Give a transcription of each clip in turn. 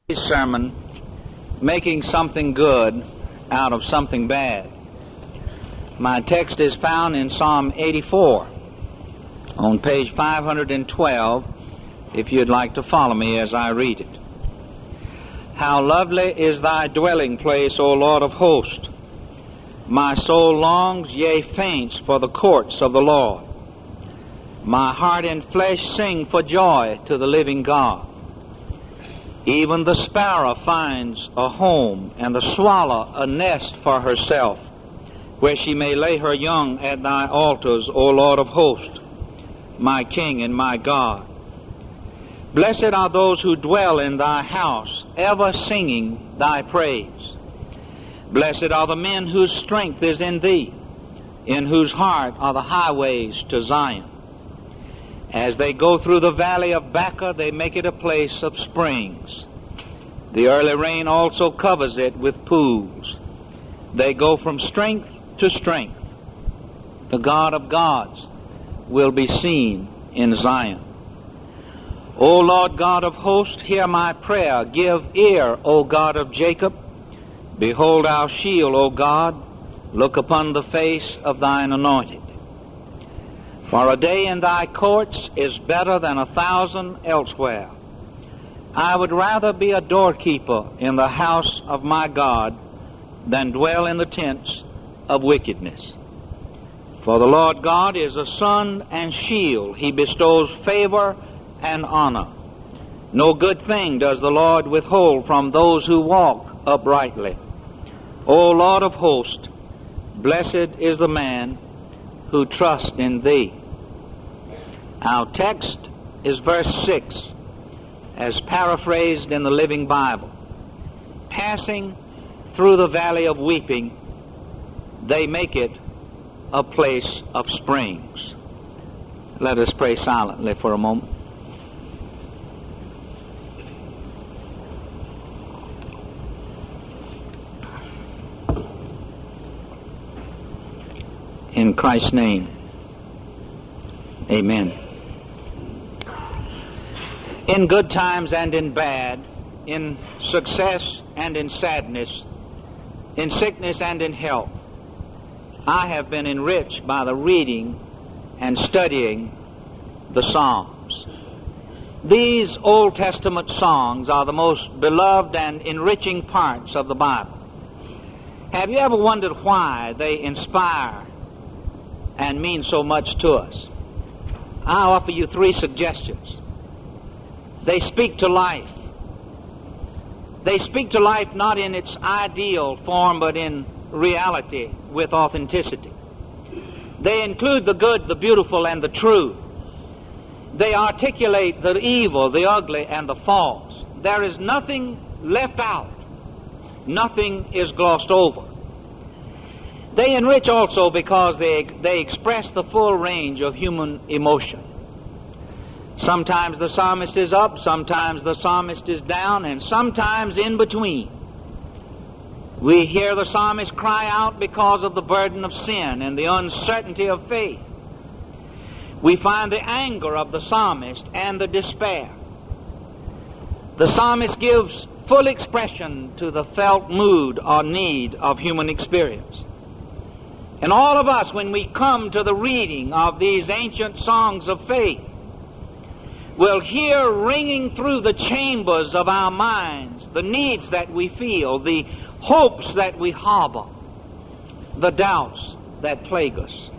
Sermon, Making Something Good Out of Something Bad. My text is found in Psalm 84 on page 512, if you'd like to follow me as I read it. How lovely is thy dwelling place, O Lord of hosts! My soul longs, yea, faints for the courts of the Lord. My heart and flesh sing for joy to the living God. Even the sparrow finds a home, and the swallow a nest for herself, where she may lay her young at thy altars, O Lord of hosts, my King and my God. Blessed are those who dwell in thy house, ever singing thy praise. Blessed are the men whose strength is in thee, in whose heart are the highways to Zion. As they go through the valley of Baca, they make it a place of springs. The early rain also covers it with pools. They go from strength to strength. The God of gods will be seen in Zion. O Lord God of hosts, hear my prayer. Give ear, O God of Jacob. Behold our shield, O God. Look upon the face of thine anointed. For a day in thy courts is better than 1,000 elsewhere. I would rather be a doorkeeper in the house of my God than dwell in the tents of wickedness. For the Lord God is a sun and shield. He bestows favor and honor. No good thing does the Lord withhold from those who walk uprightly. O Lord of hosts, blessed is the man who trusts in thee. Our text is verse 6, as paraphrased in the Living Bible. Passing through the valley of weeping, they make it a place of springs. Let us pray silently for a moment. In Christ's name, amen. In good times and in bad, in success and in sadness, in sickness and in health, I have been enriched by the reading and studying the Psalms. These Old Testament songs are the most beloved and enriching parts of the Bible. Have you ever wondered why they inspire and mean so much to us? I'll offer you 3 suggestions. They speak to life. They speak to life not in its ideal form, but in reality with authenticity. They include the good, the beautiful, and the true. They articulate the evil, the ugly, and the false. There is nothing left out. Nothing is glossed over. They enrich also because they express the full range of human emotion. Sometimes the psalmist is up, sometimes the psalmist is down, and sometimes in between. We hear the psalmist cry out because of the burden of sin and the uncertainty of faith. We find the anger of the psalmist and the despair. The psalmist gives full expression to the felt mood or need of human experience. And all of us, when we come to the reading of these ancient songs of faith, will hear ringing through the chambers of our minds the needs that we feel, the hopes that we harbor, the doubts that plague us.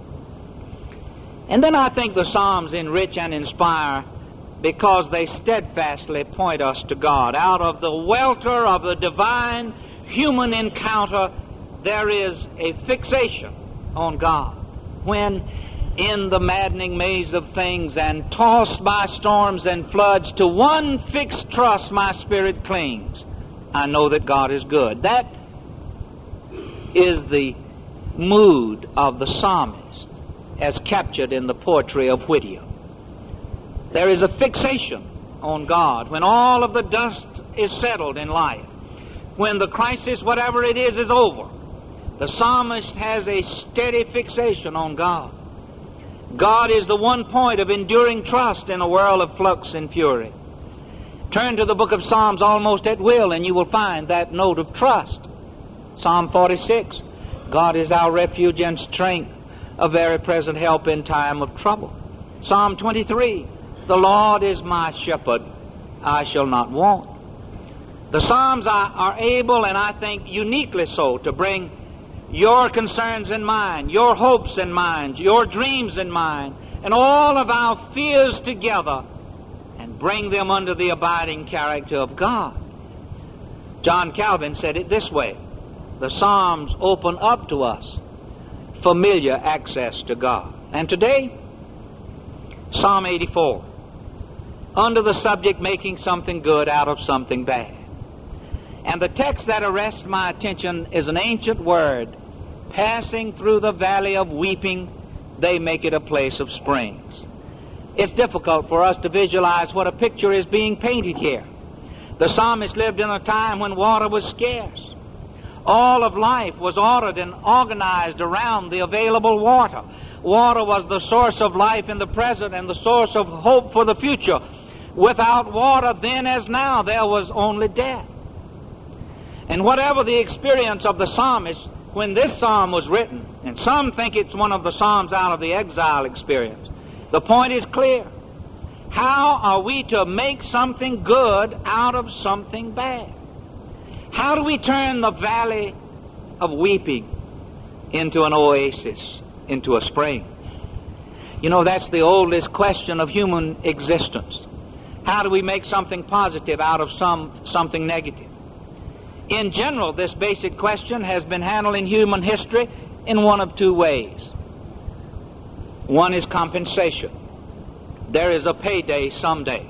And then I think the Psalms enrich and inspire because they steadfastly point us to God. Out of the welter of the divine human encounter, there is a fixation on God. When in the maddening maze of things and tossed by storms and floods, to one fixed trust my spirit clings. I know that God is good. That is the mood of the psalmist as captured in the poetry of Whittier. There is a fixation on God when all of the dust is settled in life. When the crisis, whatever it is over, the psalmist has a steady fixation on God. God is the one point of enduring trust in a world of flux and fury. Turn to the book of Psalms almost at will, and you will find that note of trust. Psalm 46, God is our refuge and strength, a very present help in time of trouble. Psalm 23, the Lord is my shepherd, I shall not want. The Psalms are able, and I think uniquely so, to bring your concerns in mind, your hopes in mind, your dreams in mind, and all of our fears together, and bring them under the abiding character of God. John Calvin said it this way: the Psalms open up to us familiar access to God. And today, Psalm 84, under the subject, making something good out of something bad. And the text that arrests my attention is an ancient word: passing through the valley of weeping, they make it a place of springs. It's difficult for us to visualize what a picture is being painted here. The psalmist lived in a time when water was scarce. All of life was ordered and organized around the available water. Water was the source of life in the present and the source of hope for the future. Without water, then as now, there was only death. And whatever the experience of the psalmist when this psalm was written, and some think it's one of the psalms out of the exile experience, the point is clear. How are we to make something good out of something bad? How do we turn the valley of weeping into an oasis, into a spring? You know, that's the oldest question of human existence. How do we make something positive out of something negative? In general, this basic question has been handled in human history in one of two ways. One is compensation. There is a payday someday.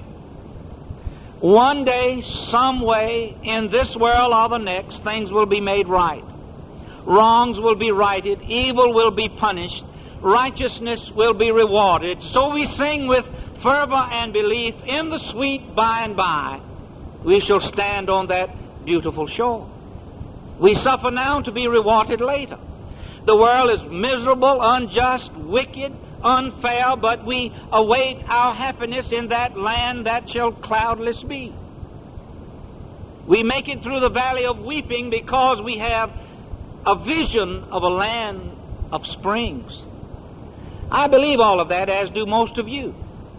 One day, some way, in this world or the next, things will be made right. Wrongs will be righted. Evil will be punished. Righteousness will be rewarded. So we sing with fervor and belief, in the sweet by and by, we shall stand on that beautiful shore. We suffer now to be rewarded later. The world is miserable, unjust, wicked, unfair, but we await our happiness in that land that shall cloudless be. We make it through the valley of weeping because we have a vision of a land of springs. I believe all of that, as do most of you.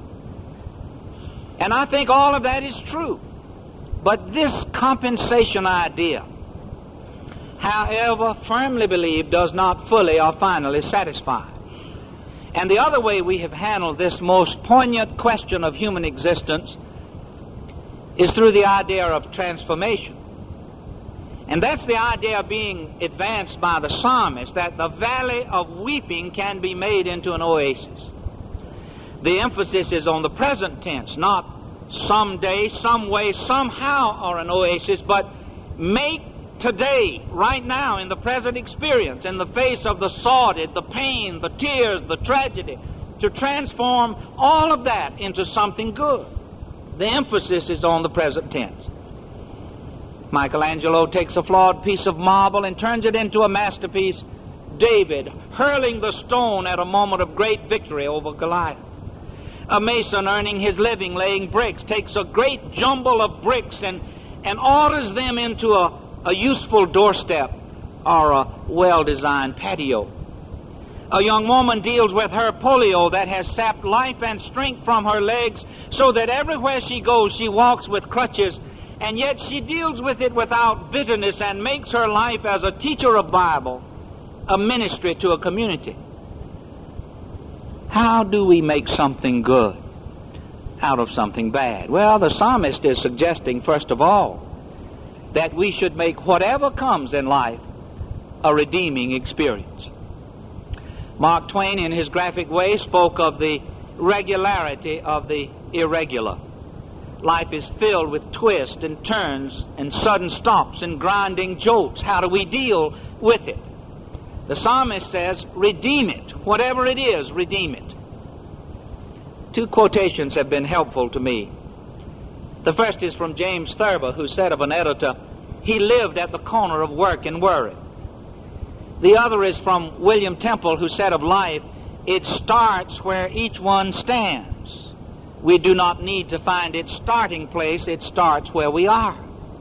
And I think all of that is true. But this compensation idea, however firmly believed, does not fully or finally satisfy. And the other way we have handled this most poignant question of human existence is through the idea of transformation. And that's the idea being advanced by the psalmist, that the valley of weeping can be made into an oasis. The emphasis is on the present tense, not someday, some way, somehow, or an oasis, but make today, right now, in the present experience, in the face of the sordid, the pain, the tears, the tragedy, to transform all of that into something good. The emphasis is on the present tense. Michelangelo takes a flawed piece of marble and turns it into a masterpiece. David hurling the stone at a moment of great victory over Goliath. A mason earning his living laying bricks takes a great jumble of bricks and orders them into a useful doorstep or a well-designed patio. A young woman deals with her polio that has sapped life and strength from her legs so that everywhere she goes she walks with crutches, and yet she deals with it without bitterness and makes her life as a teacher of Bible a ministry to a community. How do we make something good out of something bad? Well, the psalmist is suggesting, first of all, that we should make whatever comes in life a redeeming experience. Mark Twain, in his graphic way, spoke of the regularity of the irregular. Life is filled with twists and turns and sudden stops and grinding jolts. How do we deal with it? The psalmist says, redeem it. Whatever it is, redeem it. Two quotations have been helpful to me. The first is from James Thurber, who said of an editor, he lived at the corner of work and worry. The other is from William Temple, who said of life, it starts where each one stands. We do not need to find its starting place. It starts where we are.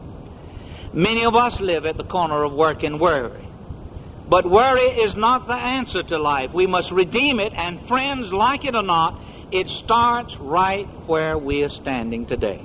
Many of us live at the corner of work and worry. But worry is not the answer to life. We must redeem it, and friends, like it or not, it starts right where we are standing today.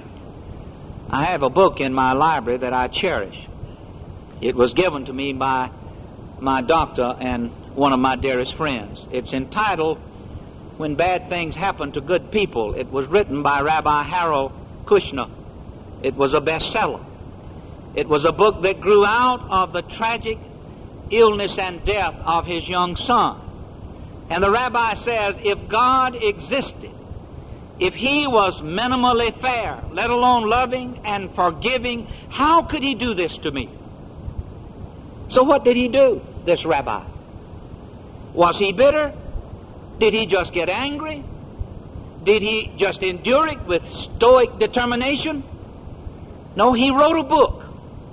I have a book in my library that I cherish. It was given to me by my doctor and one of my dearest friends. It's entitled When Bad Things Happen to Good People. It was written by Rabbi Harold Kushner. It was a bestseller. It was a book that grew out of the tragic illness and death of his young son. And the rabbi says, if God existed, if he was minimally fair, let alone loving and forgiving, how could he do this to me? So what did he do, this rabbi? Was he bitter? Did he just get angry? Did he just endure it with stoic determination? No, he wrote a book.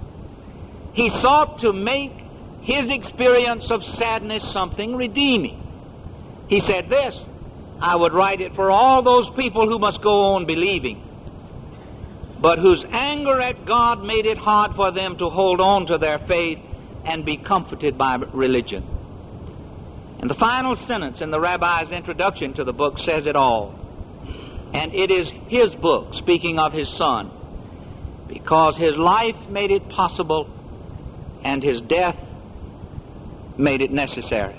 He sought to make his experience of sadness something redeeming. He said this, I would write it for all those people who must go on believing, but whose anger at God made it hard for them to hold on to their faith and be comforted by religion. And the final sentence in the rabbi's introduction to the book says it all. And it is his book, speaking of his son, because his life made it possible and his death made it necessary.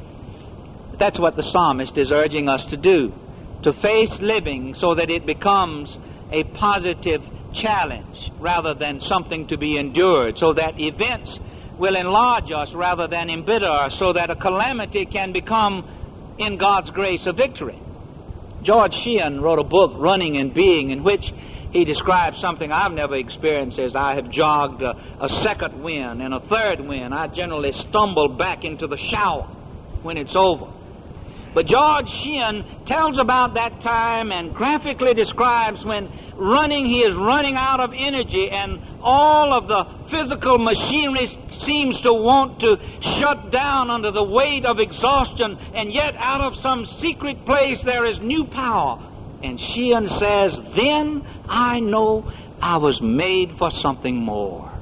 That's what the psalmist is urging us to do, to face living so that it becomes a positive challenge rather than something to be endured, so that events will enlarge us rather than embitter us, so that a calamity can become, in God's grace, a victory. George Sheehan wrote a book, Running and Being, in which he describes something I've never experienced as I have jogged a second wind and a third wind. I generally stumble back into the shower when it's over. But George Sheehan tells about that time and graphically describes when running, he is running out of energy and all of the physical machinery seems to want to shut down under the weight of exhaustion, and yet out of some secret place there is new power. And Sheehan says, then I know I was made for something more.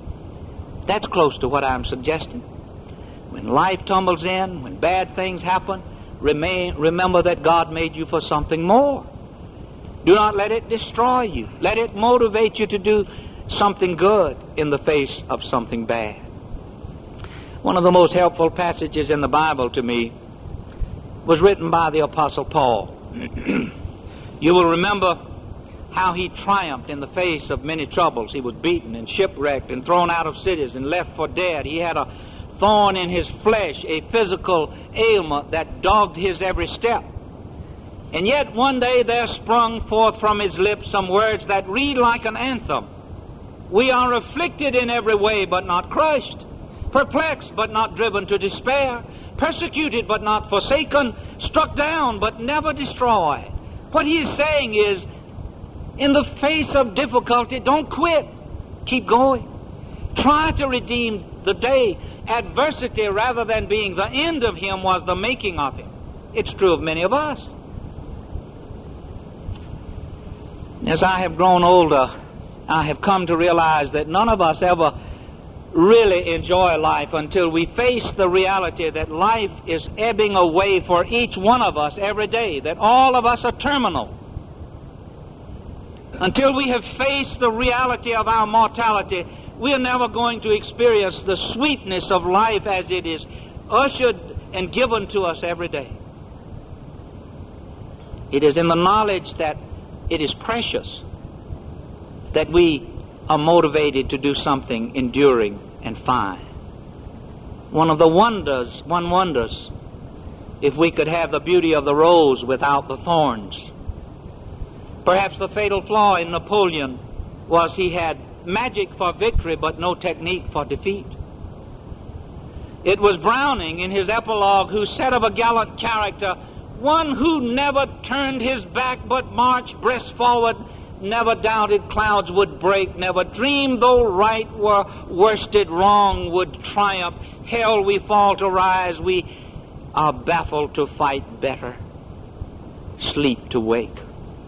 That's close to what I'm suggesting. When life tumbles in, when bad things happen, remember that God made you for something more. Do not let it destroy you. Let it motivate you to do something good in the face of something bad. One of the most helpful passages in the Bible to me was written by the Apostle Paul. You will remember how he triumphed in the face of many troubles. He was beaten and shipwrecked and thrown out of cities and left for dead. He had a thorn in his flesh, a physical ailment that dogged his every step. And yet one day there sprung forth from his lips some words that read like an anthem. We are afflicted in every way, but not crushed, perplexed, but not driven to despair, persecuted, but not forsaken, struck down, but never destroyed. What he is saying is, in the face of difficulty, don't quit. Keep going. Try to redeem the day. Adversity, rather than being the end of him, was the making of him. It's true of many of us. As I have grown older, I have come to realize that none of us ever really enjoy life until we face the reality that life is ebbing away for each one of us every day, that all of us are terminal. Until we have faced the reality of our mortality, we are never going to experience the sweetness of life as it is ushered and given to us every day. It is in the knowledge that it is precious that we are motivated to do something enduring and fine. One wonders if we could have the beauty of the rose without the thorns. Perhaps the fatal flaw in Napoleon was he had magic for victory but no technique for defeat. It was Browning in his epilogue who said of a gallant character, one who never turned his back but marched breast forward, never doubted clouds would break, never dreamed though right were worsted, wrong would triumph, hell we fall to rise, we are baffled to fight better, sleep to wake.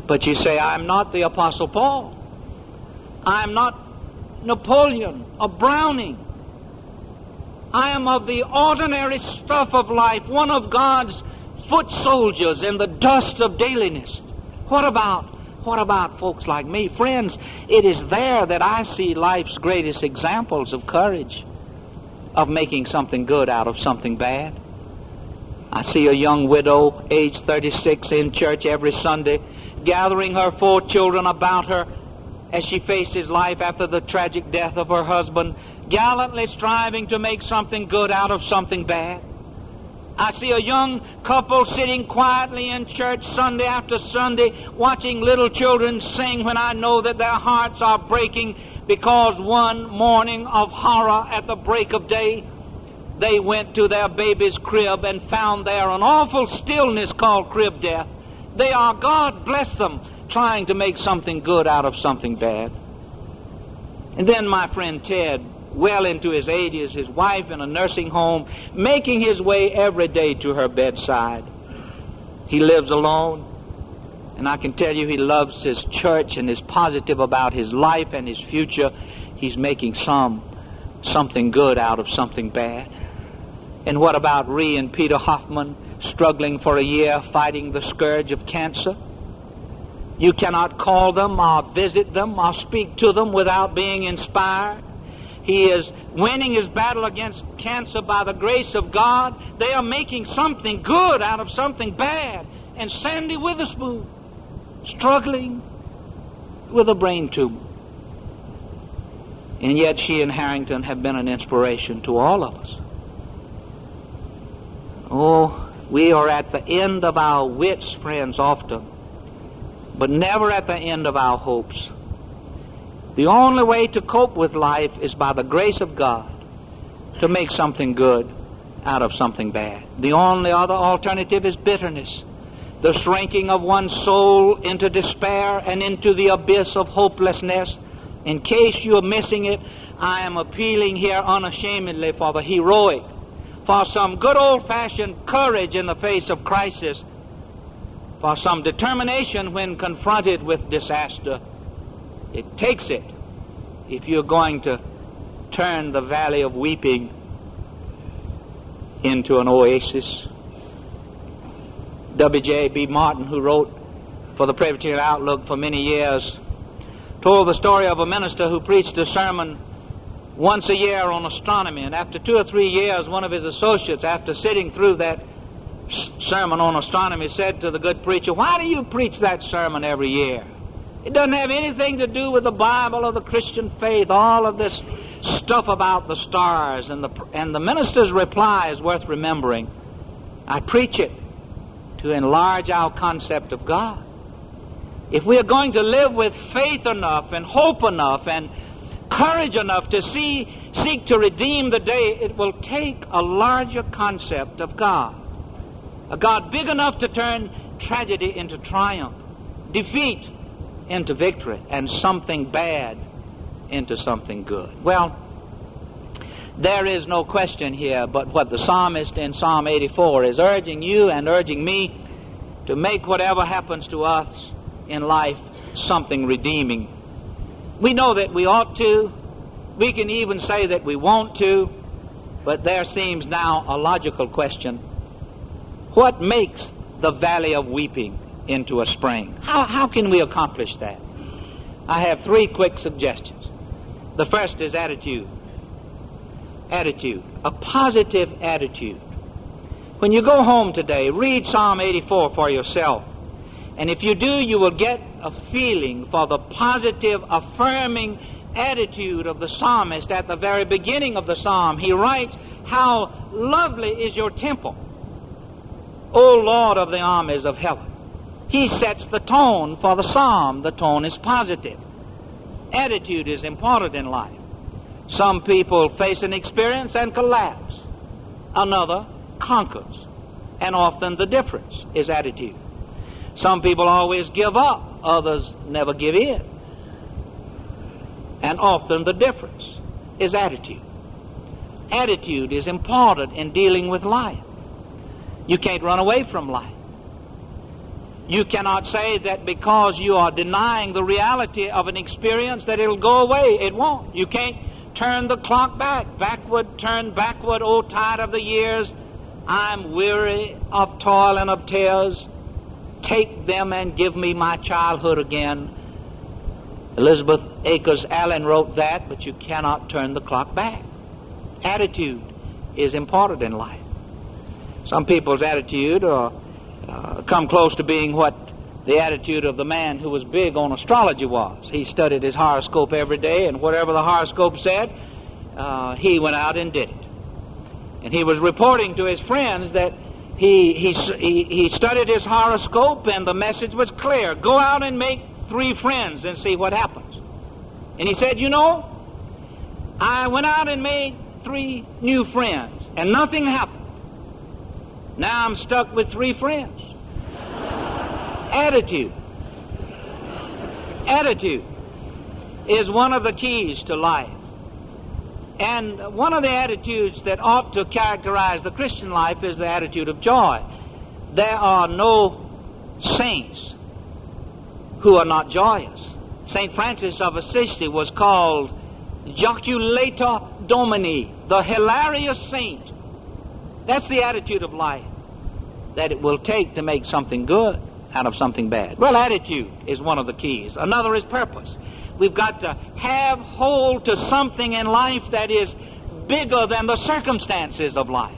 But you say, I'm not the Apostle Paul. I'm not Napoleon or Browning. I am of the ordinary stuff of life, one of God's foot soldiers in the dust of dailiness. What about folks like me? Friends, it is there that I see life's greatest examples of courage, of making something good out of something bad. I see a young widow, age 36, in church every Sunday, gathering her 4 children about her as she faces life after the tragic death of her husband, gallantly striving to make something good out of something bad. I see a young couple sitting quietly in church Sunday after Sunday, watching little children sing when I know that their hearts are breaking because one morning of horror at the break of day, they went to their baby's crib and found there an awful stillness called crib death. They are, God bless them, trying to make something good out of something bad. And then my friend Ted, well into his 80s, his wife in a nursing home, making his way every day to her bedside. He lives alone, and I can tell you he loves his church and is positive about his life and his future. He's making something good out of something bad. And what about Ree and Peter Hoffman, struggling for a year, fighting the scourge of cancer? You cannot call them or visit them or speak to them without being inspired. He is winning his battle against cancer by the grace of God. They are making something good out of something bad. And Sandy Witherspoon, struggling with a brain tumor. And yet she and Harrington have been an inspiration to all of us. Oh, we are at the end of our wits, friends, often, but never at the end of our hopes. The only way to cope with life is by the grace of God to make something good out of something bad. The only other alternative is bitterness, the shrinking of one's soul into despair and into the abyss of hopelessness. In case you are missing it, I am appealing here unashamedly for the heroic, for some good old-fashioned courage in the face of crisis, for some determination when confronted with disaster. It takes it if you're going to turn the valley of weeping into an oasis. W.J.B. Martin, who wrote for the Presbyterian Outlook for many years, told the story of a minister who preached a sermon once a year on astronomy, and after 2 or 3 years, one of his associates, after sitting through that sermon on astronomy, said to the good preacher, "Why do you preach that sermon every year? It doesn't have anything to do with the Bible or the Christian faith, all of this stuff about the stars." And the minister's reply is worth remembering. "I preach it to enlarge our concept of God. If we are going to live with faith enough and hope enough and courage enough to seek to redeem the day, it will take a larger concept of God. A God big enough to turn tragedy into triumph, defeat into victory, and something bad into something good." Well, there is no question here but what the psalmist in Psalm 84 is urging you and urging me to make whatever happens to us in life something redeeming. We know that we ought to. We can even say that we want to. But there seems now a logical question. What makes the valley of weeping into a spring? How can we accomplish that? I have 3 quick suggestions. The first is attitude. Attitude. A positive attitude. When you go home today, read Psalm 84 for yourself. And if you do, you will get a feeling for the positive, affirming attitude of the psalmist at the very beginning of the psalm. He writes, "How lovely is your temple, O Lord of the armies of heaven." He sets the tone for the psalm. The tone is positive. Attitude is important in life. Some people face an experience and collapse. Another conquers. And often the difference is attitude. Some people always give up. Others never give in. And often the difference is attitude. Attitude is important in dealing with life. You can't run away from life. You cannot say that because you are denying the reality of an experience that it'll go away. It won't. You can't turn the clock back. Backward, turn backward, O tide of the years. I'm weary of toil and of tears. Take them and give me my childhood again. Elizabeth Akers Allen wrote that, but you cannot turn the clock back. Attitude is important in life. Some people's attitude come close to being what the attitude of the man who was big on astrology was. He studied his horoscope every day, and whatever the horoscope said, he went out and did it. And he was reporting to his friends that he studied his horoscope, and the message was clear. Go out and make 3 friends and see what happens. And he said, you know, I went out and made 3 new friends, and nothing happened. Now I'm stuck with 3 friends. Attitude. Attitude is one of the keys to life. And one of the attitudes that ought to characterize the Christian life is the attitude of joy. There are no saints who are not joyous. St. Francis of Assisi was called Joculator Domini, the hilarious saint. That's the attitude of life that it will take to make something good out of something bad. Well, attitude is one of the keys. Another is purpose. We've got to have hold to something in life that is bigger than the circumstances of life.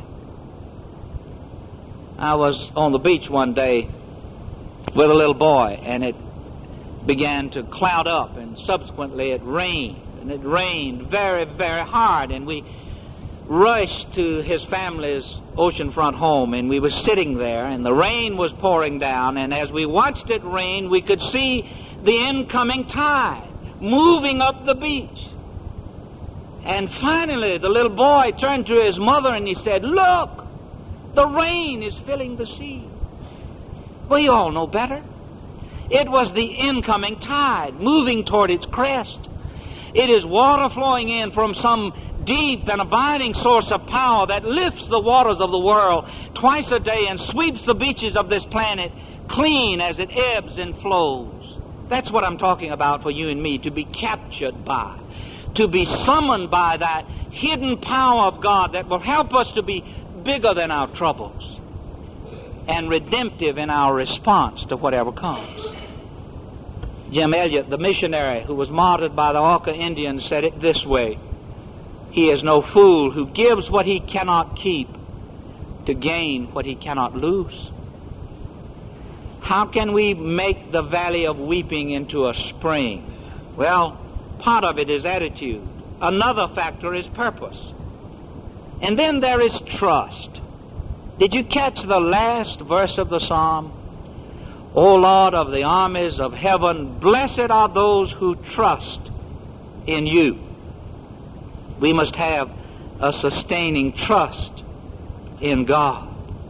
I was on the beach one day with a little boy, and it began to cloud up, and subsequently it rained, and it rained very, very hard, and we rushed to his family's oceanfront home, and we were sitting there, and the rain was pouring down, and as we watched it rain, we could see the incoming tide moving up the beach. And finally, the little boy turned to his mother and he said, look, the rain is filling the sea. Well, you all know better. It was the incoming tide moving toward its crest. It is water flowing in from some deep and abiding source of power that lifts the waters of the world twice a day and sweeps the beaches of this planet clean as it ebbs and flows. That's what I'm talking about for you and me, to be captured by, to be summoned by that hidden power of God that will help us to be bigger than our troubles and redemptive in our response to whatever comes. Jim Elliot, the missionary who was martyred by the Auca Indians, said it this way: he is no fool who gives what he cannot keep to gain what he cannot lose. How can we make the valley of weeping into a spring? Well, part of it is attitude. Another factor is purpose. And then there is trust. Did you catch the last verse of the psalm? O Lord of the armies of heaven, blessed are those who trust in you. We must have a sustaining trust in God.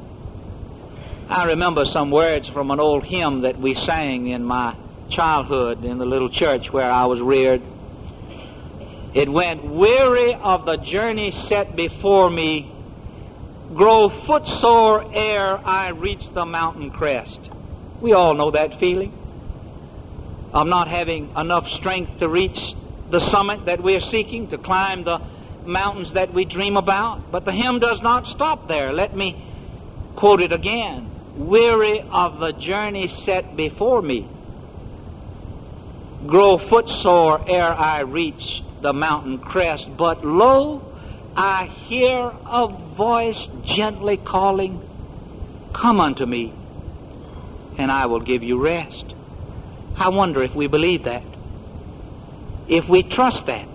I remember some words from an old hymn that we sang in my childhood in the little church where I was reared. It went, weary of the journey set before me, grow footsore ere I reach the mountain crest. We all know that feeling of not having enough strength to reach the summit that we're seeking, to climb the mountains that we dream about. But the hymn does not stop there. Let me quote it again. Weary of the journey set before me, grow footsore ere I reach the mountain crest. But lo, I hear a voice gently calling, come unto me, and I will give you rest. I wonder if we believe that, if we trust that.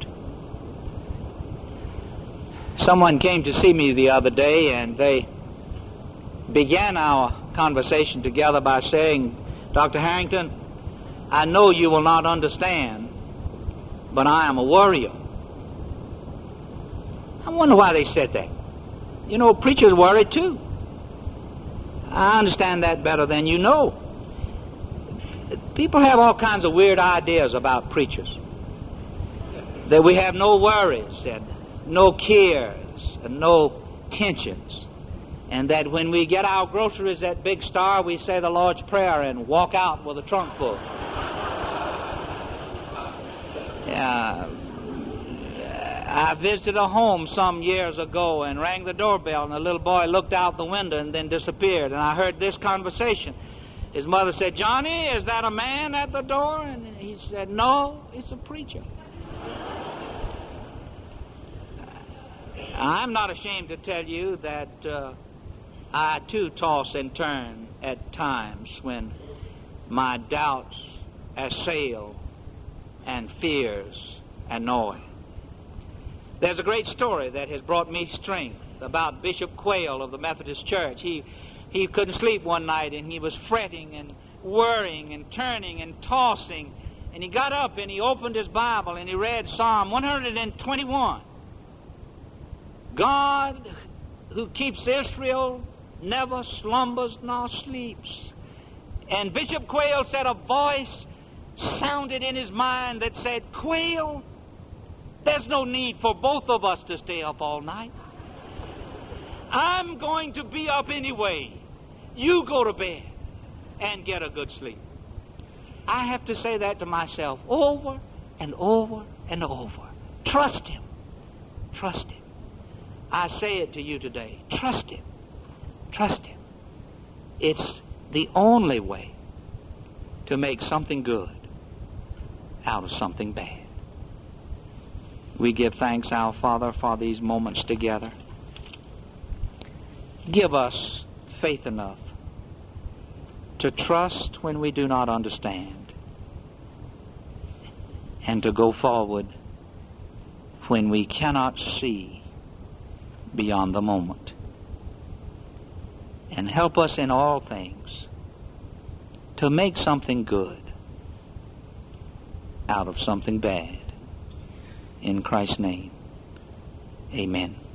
Someone came to see me the other day, and they began our conversation together by saying, Dr. Harrington, I know you will not understand, but I am a worrier. I wonder why they said that. You know, preachers worry too. I understand that better than you know. People have all kinds of weird ideas about preachers. That we have no worries and no cares and no tensions. And that when we get our groceries at Big Star, we say the Lord's Prayer and walk out with a trunk full. I visited a home some years ago and rang the doorbell, and the little boy looked out the window and then disappeared. And I heard this conversation. His mother said, "Johnny, is that a man at the door?" And he said, "No, it's a preacher." I'm not ashamed to tell you that I too toss and turn at times when my doubts assail and fears annoy. There's a great story that has brought me strength about Bishop Quayle of the Methodist Church. He couldn't sleep one night, and he was fretting and worrying and turning and tossing. And he got up and he opened his Bible and he read Psalm 121. God, who keeps Israel, never slumbers nor sleeps. And Bishop Quayle said a voice sounded in his mind that said, "Quayle, there's no need for both of us to stay up all night. I'm going to be up anyway. You go to bed and get a good sleep." I have to say that to myself over and over and over. Trust Him. Trust Him. I say it to you today. Trust Him. Trust Him. It's the only way to make something good out of something bad. We give thanks, our Father, for these moments together. Give us faith enough to trust when we do not understand, and to go forward when we cannot see beyond the moment. And help us in all things to make something good out of something bad. In Christ's name, amen.